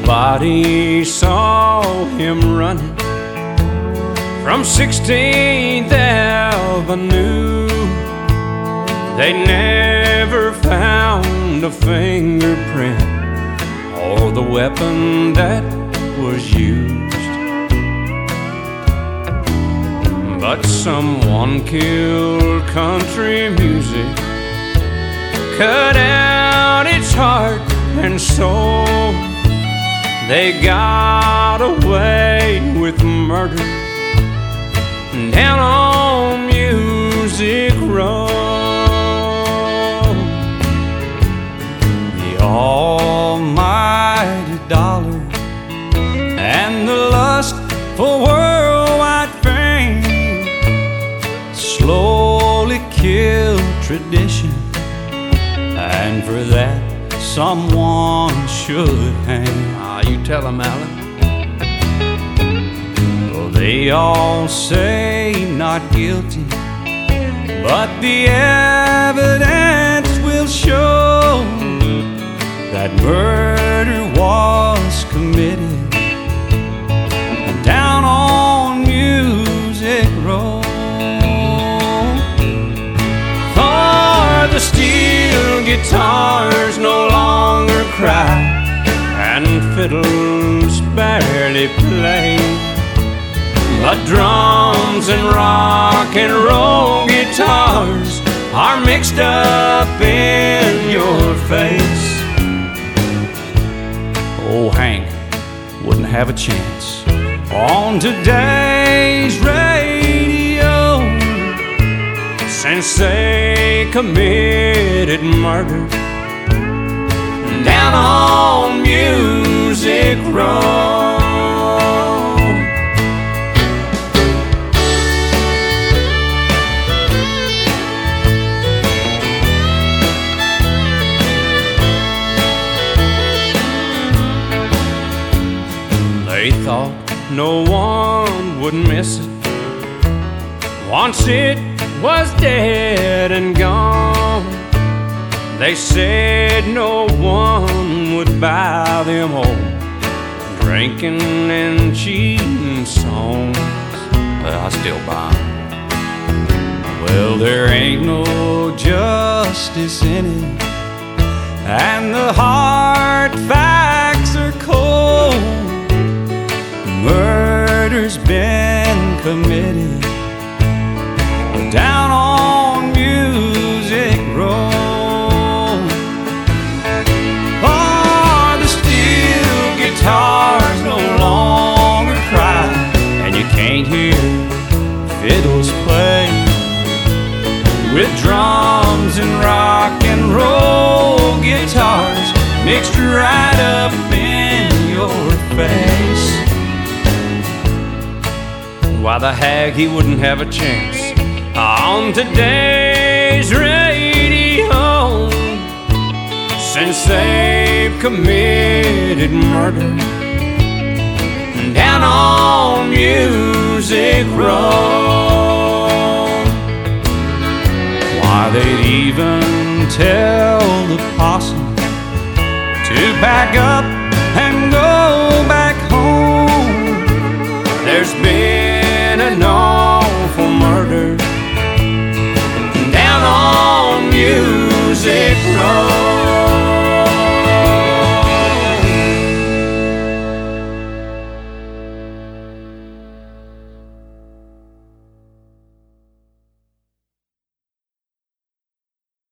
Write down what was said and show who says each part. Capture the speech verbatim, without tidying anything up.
Speaker 1: Nobody saw him running from sixteenth Avenue. They never found a fingerprint or the weapon that was used. But someone killed country music, cut out its heart and soul. They got away with murder down on Music Row. The almighty dollar and the lust for worldwide fame slowly killed tradition, and for that someone should hang.
Speaker 2: Ah, you tell them, Alan.
Speaker 1: Well, they all say not guilty, but the evidence will show that murder was committed down on Music Row. For the steel guitars no longer cry, and fiddles barely play, but drums and rock and roll guitars are mixed up in your face. Oh, Hank wouldn't have a chance on today's radio, since they committed murder down on Music Row. They thought no one would miss it once it was dead and gone. They said no one would buy them old drinking and cheating songs.
Speaker 2: Well, I still buy them.
Speaker 1: Well, there ain't no justice in it, and the hard facts are cold. Murder's been committed down on Music Row. Oh, the steel guitars no longer cry, and you can't hear fiddles play, with drums and rock and roll guitars mixed right up in your face. Why, the hag, he wouldn't have a chance on today's radio, since they've committed murder down on Music Row. Why, they'd even tell the possum to back up and go back home. There's been